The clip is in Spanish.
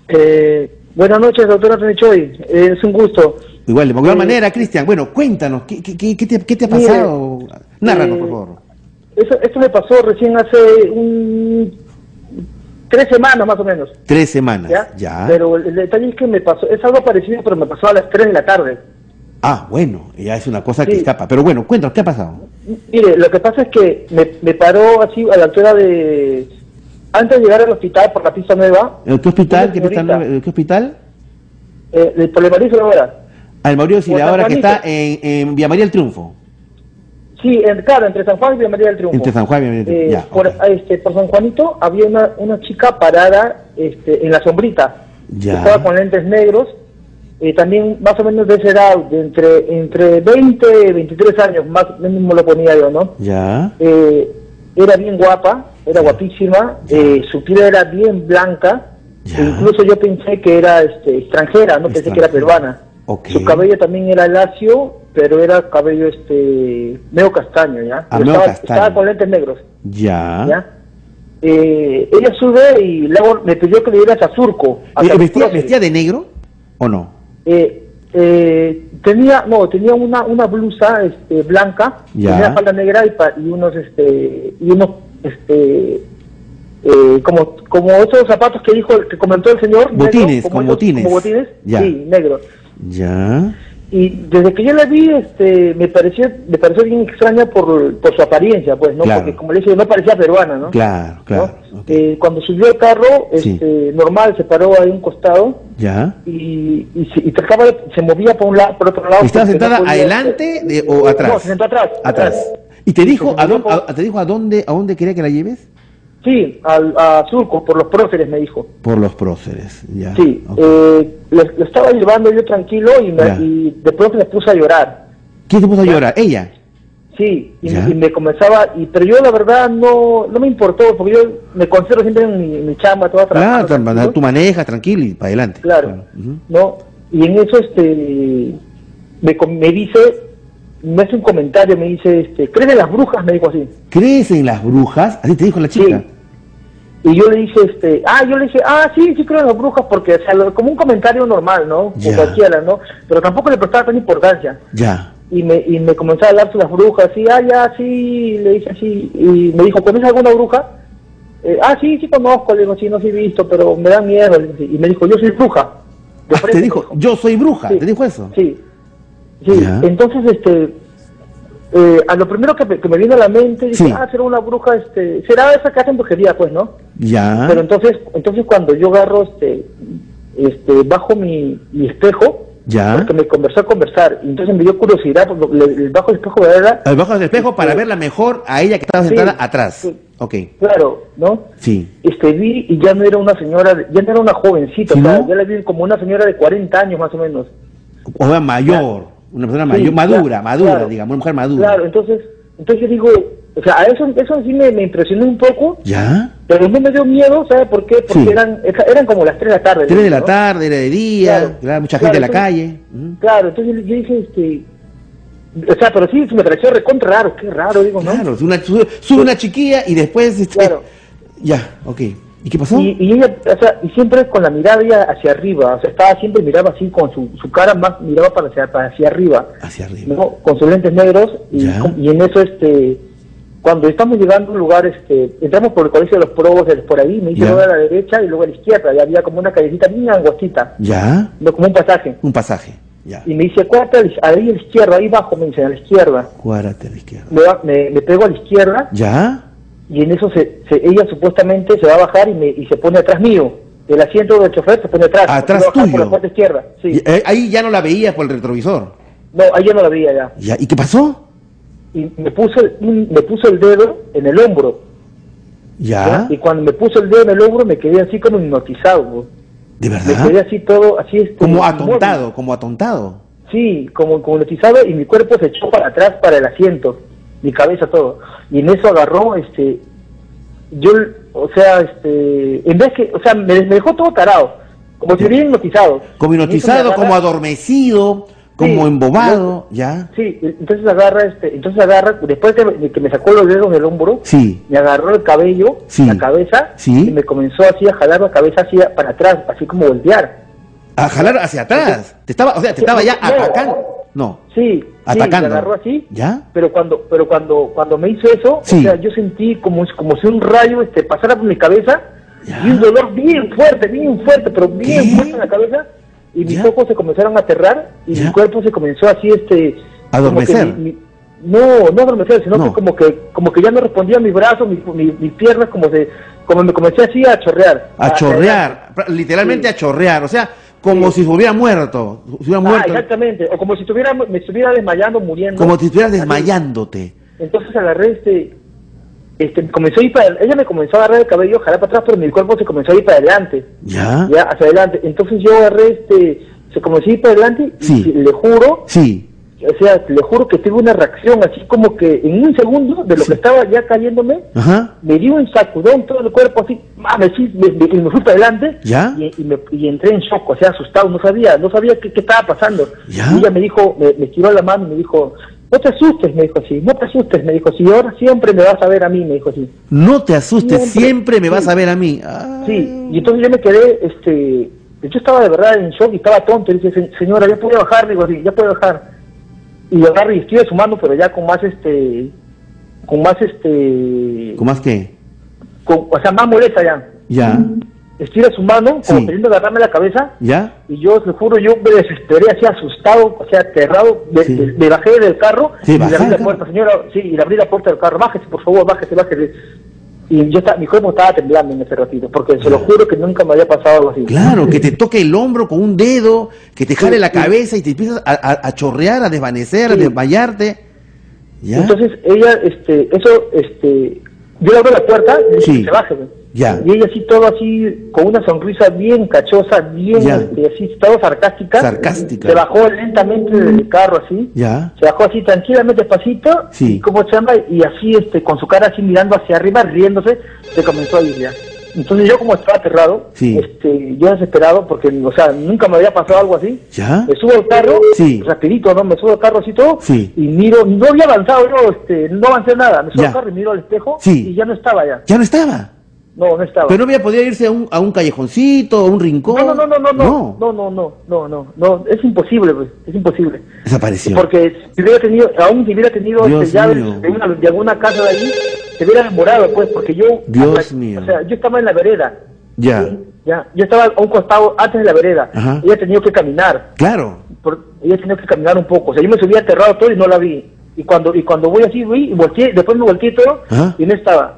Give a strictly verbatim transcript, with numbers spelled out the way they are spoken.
Eh, buenas noches, doctora Tonichoy. Eh, es un gusto. Igual, de igual eh, manera, Cristian. Bueno, cuéntanos, ¿qué, qué, qué, te, qué te ha pasado? Mire, Nárranos, eh, por favor. Eso, esto me pasó recién hace un, tres semanas más o menos. Tres semanas, ¿Ya? ya. Pero el, el detalle es que me pasó, es algo parecido, pero me pasó a las tres de la tarde. Ah, bueno, ya es una cosa Sí. que escapa. Pero bueno, cuéntanos, ¿qué ha pasado? Mire, lo que pasa es que me, me paró así a la altura de... Antes de llegar al hospital por la pista nueva... ¿En qué hospital? una ¿Qué, pista señorita, nueva- ¿Qué hospital? Eh, de- por el Mauricio ahora. Al Mauricio Por San Auxiliadora, que Juanito. está en, en Villa María del Triunfo. Sí, en, claro, entre San Juan y Villa María del Triunfo. Entre San Juan y Villa María del Triunfo, Eh, ya, por, ok. este, por San Juanito había una, una chica parada este, en la sombrita. Ya. Estaba con lentes negros. Eh, también más o menos de esa edad, de entre, entre veinte y veintitrés años, más o menos lo ponía yo, ¿no? Ya. Eh, era bien guapa, era guapísima, eh, su piel era bien blanca, Ya. e incluso yo pensé que era este, extranjera, no pensé que era Extranjera. peruana. Ok. Su cabello también era lacio, pero era cabello este medio castaño, ¿ya? Ah, Pero medio estaba, castaño. estaba con lentes negros, Ya. ¿ya? Eh, ella sube y luego me pidió que le diera a Surco. a Eh, San ¿Vestía, Próceres. ¿Vestía de negro o no? Eh, eh, tenía, no, tenía una una blusa este, blanca, Ya. tenía falda negra y, pa- y unos, este, y unos, este, eh, como, como esos zapatos que dijo, que comentó el señor. Botines, negro, con esos- botines. Como botines, Ya. sí, negro. Ya. Y desde que yo la vi, este, me pareció, me pareció bien extraña por, por su apariencia, pues, ¿no? Claro. Porque como le dije, no parecía peruana, ¿no? Claro, claro. ¿No? ok. Eh, cuando subió el carro, Sí. este, normal, se paró ahí a un costado Ya. y, y, se, y trataba de- se movía por un lado, por otro lado. ¿Estaba porque no sentada podía- adelante de- o atrás? No, se sentó atrás. Atrás. ¿Y te dijo Se a sentó dónde, por- a- te dijo a dónde, a dónde quería que la lleves? Sí, al, a Surco, por los próceres, me dijo. Por los próceres, ya. Sí, ok. eh, lo, lo estaba llevando yo tranquilo y, me- Ya. y de pronto me puse a llorar. ¿Quién se puso a ya. llorar? ¿Ella? Sí, y, Ya. y me comenzaba, y pero yo la verdad no no me importó, porque yo me concentro siempre en mi, mi chamba, toda Claro, trabajando. tra- tú manejas tranquilo y para adelante. Claro, Ujú. ¿no? Y en eso este me, com- me dice, me hace un comentario, me dice, este, ¿crees en las brujas? Me dijo así. ¿Crees en las brujas? Así te dijo la chica. Sí. Y yo le dije, este, ah, yo le dije, ah, sí, sí creo en las brujas, porque, o sea, lo- como un comentario normal, ¿no? Ya. O cualquiera, ¿no? Pero tampoco le prestaba tanta importancia. Ya. Y me, y me comenzó a hablar sobre las brujas, así, ah, ya, sí, le dije así, y me dijo, ¿conoces alguna bruja? Eh, ah, sí, sí conozco, le digo, sí, no sí he visto, pero me da miedo, le digo, sí. Y me dijo, yo soy bruja. De Ah, frente te me dijo, yo soy bruja. Sí. ¿Te dijo eso? Sí, sí, Ya. entonces, este, eh, a lo primero que me, que me vino a la mente, dije, Sí. ah, será una bruja, este, será esa que hacen brujería, pues, ¿no? Ya. Pero entonces, entonces cuando yo agarro, este, este, bajo mi, mi espejo, Ya. porque me conversó a conversar, y entonces me dio curiosidad, porque le, le bajo el espejo de verdad, Debajo del espejo para verla mejor a ella que estaba Sí. sentada atrás. Sí. Ok. claro, ¿no? Sí. Este, vi y ya no era una señora, de- ya no era una jovencita, ¿Sí, o sea, no? ya la vi como una señora de cuarenta años más o menos. O sea, mayor. Una persona Sí, mayor, madura, claro, madura, claro. digamos, una mujer madura. Claro, entonces, entonces yo digo, o sea, a eso, eso sí me, me impresionó un poco, ¿Ya? pero no me dio miedo, ¿sabe por qué? Porque Sí. eran, eran como las tres de la tarde. Tres de la ¿no? tarde, era de día, Claro, claro, mucha claro, gente en la entonces- calle. Ujú. Claro, entonces yo dije, este, o sea, pero sí, me pareció recontra raro, qué raro, digo, ¿no? Claro, una, sube, sube una chiquilla y después... Este, Claro. Ya, ok. ¿Y qué pasó? Y, y ella, o sea, y siempre con la mirada ella hacia arriba, o sea, estaba siempre miraba así, con su, su cara más miraba para hacia, para hacia arriba, Hacia arriba. ¿no? Con sus lentes negros, y, Ya. con- y en eso, este, cuando estamos llegando a un lugar, este, entramos por el colegio de los probos, por ahí, me dice Ya. luego a la derecha y luego a la izquierda, y había como una callecita bien angostita, ¿Ya? no, como un pasaje. Un pasaje. Ya. Y me dice, acuérdate, a la- ahí a la izquierda, ahí abajo, me dice, a la izquierda. Cuárate a la izquierda. Me, va- me, me pego a la izquierda, ¿Ya? y en eso se, se- ella supuestamente se va a bajar y, me, y se pone atrás mío. El asiento del chofer se pone atrás. Atrás se va a bajar tuyo. por la puerta izquierda. Sí. Y, eh, ahí ya no la veías por el retrovisor. No, ahí ya no la veía ya. ¿Ya? ¿Y qué pasó? Y me puso, el- un- me puso el dedo en el hombro. ¿Ya? ¿ya? Y cuando me puso el dedo en el hombro me quedé así como hipnotizado. ¿no? ¿De Me quedé verdad? así todo, así este, Como inmóvil. atontado, como atontado. Sí, como, como hipnotizado y mi cuerpo se echó para atrás para el asiento. Mi cabeza todo. Y en eso agarró, este, yo, o sea, este, en vez que, o sea, me, me dejó todo tarado. Como si hubiera hipnotizado. Como Y en eso me hipnotizado, agarra- como adormecido, como sí, embobado, ya. Sí, entonces agarra, este, entonces agarra, después de, de que me sacó los dedos del hombro, Sí. me agarró el cabello, Sí. la cabeza, Sí. y me comenzó así a jalar la cabeza así para atrás, así como voltear. A jalar hacia atrás. Te estaba, o sea, te estaba ya No. atacando. No. Sí, Atacando. sí, me agarró así. ¿Ya? Pero cuando, pero cuando, cuando me hizo eso, Sí. o sea, yo sentí como, como si un rayo este, pasara por mi cabeza, ¿Ya? y un dolor bien fuerte, bien fuerte, pero bien ¿Qué? fuerte en la cabeza, y mis ¿Ya? ojos se comenzaron a aterrar, y ¿Ya? mi cuerpo se comenzó así, este... ¿Adormecer? como que mi- mi- no, no adormecer, sino No. que como que como que ya no respondía mis brazos, mis, mis, mis piernas, como se, como me comencé así a chorrear. A chorrear, literalmente Sí. a chorrear, o sea, como Sí. si hubiera muerto, si hubiera Ah, muerto, exactamente, o como si estuviera, me estuviera desmayando, muriendo. como si estuvieras Así. desmayándote. Entonces agarré este, este, comenzó a ir para, ella me comenzó a agarrar el cabello, jalar para atrás, pero mi cuerpo se comenzó a ir para adelante, ¿Ya? ya, hacia adelante. Entonces yo agarré este, se comenzó a ir para adelante, Sí. y le juro, Sí. o sea, le juro que tuve una reacción así como que en un segundo de lo Sí. que estaba ya cayéndome, Ajá. me dio un sacudón todo el cuerpo así, ah, me, sí, me, me- me fui para adelante. ¿Ya? Y, y, me, y entré en shock, o sea, asustado, no sabía, no sabía qué, qué estaba pasando. ¿Ya? Y ella me dijo, me, me estiró la mano y me dijo, no te asustes, me dijo así, no te asustes, me dijo así, ahora siempre me vas a ver a mí, me dijo así. No te asustes, Siempre. siempre me vas Sí. a ver a mí. Ay. Sí, y entonces yo me quedé, este, yo estaba de verdad en shock y estaba tonto, y dije, "Se- señora, ya puede bajar", digo así, ya puede bajar. Y agarré y estoy sumando, pero ya con más, este, con más, este, ¿Cómo más que? con, o sea, más molesta ya. ¿Ya? Estira su mano, como Sí. queriendo agarrarme la cabeza, ¿Ya? y yo, te juro, yo me desesperé así asustado, o sea, aterrado, me, Sí. me- me bajé del carro, Sí, y le bajá abrí del la carro. puerta, señora, sí, y le abrí la puerta del carro, bájese, por favor, bájese, bájese. Y yo estaba, mi cuerpo estaba temblando en ese ratito, porque se lo juro que nunca me había pasado algo así. Claro, que te toque el hombro con un dedo, que te jale Sí, la sí. cabeza y te empiezas a, a- a chorrear, a desvanecer, a Sí. desmayarte. ¿Ya? Entonces ella, este, eso, este, yo le abro la puerta y le dije Sí. que se baje, güey. Ya. Y ella así todo así, con una sonrisa bien cachosa, bien, Ya. este, así, todo sarcástica. Sarcástica. Se bajó lentamente del carro así. ¿Ya? Se bajó así tranquilamente, despacito, Sí. y como chamba, y así, este, con su cara así mirando hacia arriba, riéndose, se comenzó a ir ya. Entonces yo como estaba aterrado, Sí. este, yo desesperado, porque, o sea, nunca me había pasado algo así. ¿Ya? Me subo al carro, Sí. rapidito, ¿no? Me subo al carro así todo, Sí. y miro, no había avanzado yo, este, no avancé nada, me subo Ya. al carro y miro al espejo, Sí. y ya no estaba ya. Ya no estaba. No, no estaba. Pero no había podido irse a un, a un callejoncito, a un rincón. No, no, no, no, no, No. no, no, no, no, no, no, es imposible, pues, es imposible. Desapareció. Porque si hubiera tenido, aún si hubiera tenido Dios este, llaves mío. de, una, de alguna casa de ahí, se hubiera demorado, pues, porque yo... Dios hasta- mío. O sea, yo estaba en la vereda. Ya. ¿sí? Ya, yo estaba a un costado antes de la vereda. Ajá. Ella tenía que caminar. Claro. Por, ella tenía que caminar un poco. O sea, yo me subía aterrado todo y no la vi. Y cuando y cuando voy así, vi y volteé, después me volteé todo Ajá. y no estaba.